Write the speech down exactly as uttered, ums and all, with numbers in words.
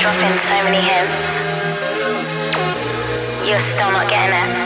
dropping so many hits. You're still not getting it.